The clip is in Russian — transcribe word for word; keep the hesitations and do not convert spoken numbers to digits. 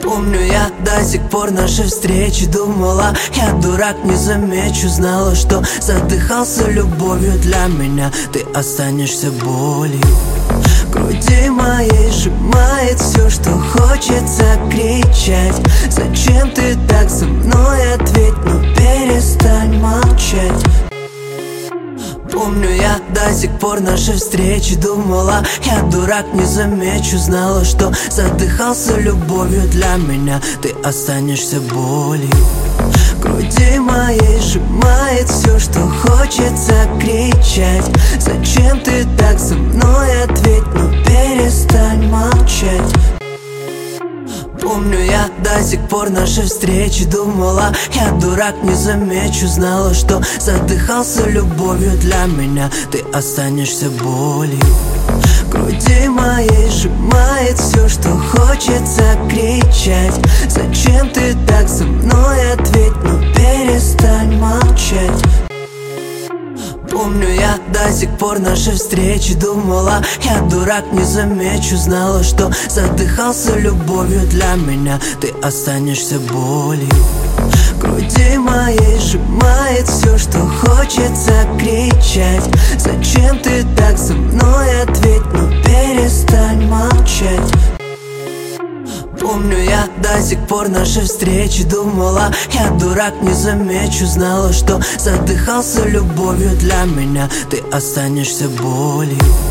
Помню я до сих пор наши встречи. Думала, я дурак, не замечу. Знала, что задыхался любовью. Для меня ты останешься болью. В груди моей сжимает все, что хочется кричать. Зачем ты так со мной? Ответь, но перестань молчать. Помню я до сих пор наши встречи. Думала, я дурак, не замечу. Знала, что задыхался любовью. Для меня ты останешься болью. В груди моей сжимает все, что хочется кричать. Зачем ты так со мной? Ответь, но перестань молчать. Помню я до сих пор наши встречи. Думала, я дурак, не замечу. Знала, что задыхался любовью. Для меня ты останешься болью. В груди моей сжимает все, что хочется кричать. Зачем ты так со мной? Ответь, но перестань молчать. Помню я до сих пор наши встречи. Думала, я дурак, не замечу. Знала, что задыхался любовью. Для меня ты останешься болью. В груди моей сжимает все, что хочется кричать. Зачем ты так со мной? Ответь, но перестань молчать. Помню я до сих пор наши встречи. Думала, я дурак, не замечу. Знала, что задыхался любовью. Для меня ты останешься болью.